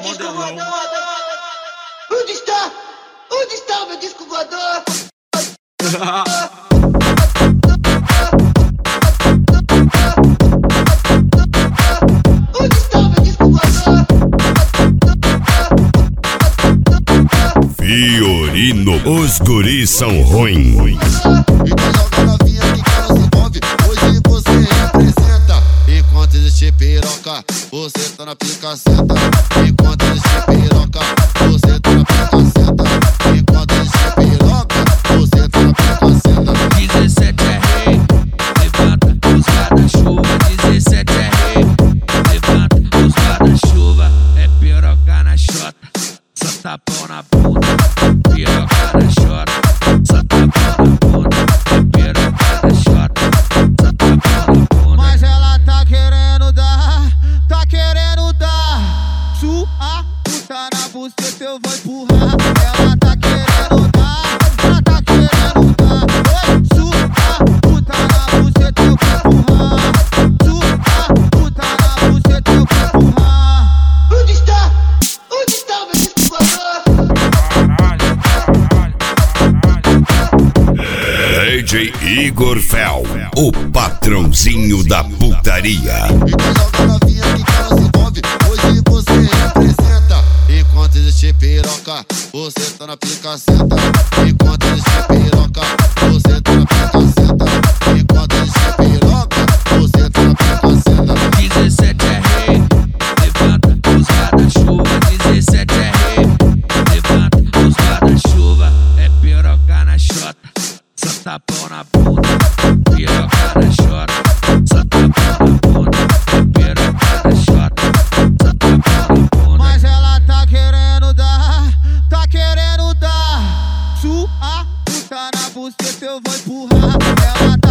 disco voador? Onde está? Onde está o meu disco voador? Onde está o meu disco voador? Fiorino, os guris são ruins. Então joga novinha que não se envolve. Hoje você representa. Enquanto existe piroca, você tá na pica senta. Enquanto existe piroca, você tá na pica senta. Enquanto existe piroca, você tá na pica senta. 17 é rei, levanta os guarda-chuva. 17 é rei, levanta os guarda-chuva. É piroca na xota, só tapão na bunda. Piroca na xota, só tapão na bunda. É piroca na xota, só tapão na bunda. Mas ela tá querendo dar. Sua puta na buceta eu vou empurrar. Ela tá querendo dar. Oi, sua puta na buceta eu vou empurrar. Sua puta na buceta eu vou empurrar. Onde está? Onde está o meu disco voador? DJ Igor Fel, o patrãozinho da putaria. Então joga novinha que não se envolve. Hoje você representa. Enquanto existe piroca, você tá na pica senta. Enquanto existe piroca, você tá na pica senta. Enquanto existe piroca, você tá na pica senta. 17 é rei, levanta os guarda-chuva. 17 é rei, levanta os guarda-chuva. É piroca na xota, só tapão na bunda. Piroca na xota, só tapão na bunda. É piroca na xota, só tapão na bunda. Mas ela tá querendo dar. Sua puta na buceta eu vou empurrar. Ela